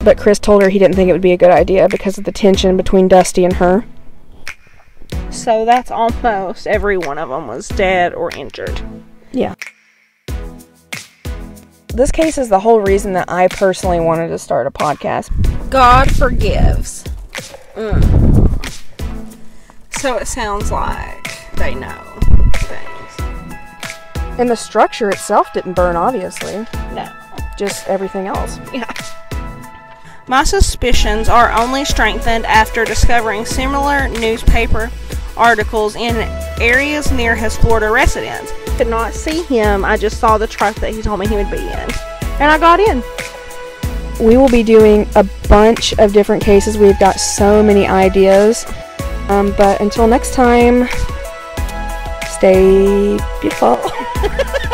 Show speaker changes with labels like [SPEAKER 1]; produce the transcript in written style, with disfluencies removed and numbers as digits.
[SPEAKER 1] but Chris told her he didn't think it would be a good idea because of the tension between Dusty and her.
[SPEAKER 2] So that's almost every one of them was dead or injured.
[SPEAKER 1] Yeah. This case is the whole reason that I personally wanted to start a podcast.
[SPEAKER 2] God forgives. So it sounds like they know things.
[SPEAKER 1] And the structure itself didn't burn, obviously.
[SPEAKER 2] No.
[SPEAKER 1] Just everything else.
[SPEAKER 2] Yeah. My suspicions are only strengthened after discovering similar newspaper articles in areas near his Florida residence. Could not see him. I just saw the truck that he told me he would be in. And I got in.
[SPEAKER 1] We will be doing a bunch of different cases. We've got so many ideas. But until next time, stay beautiful.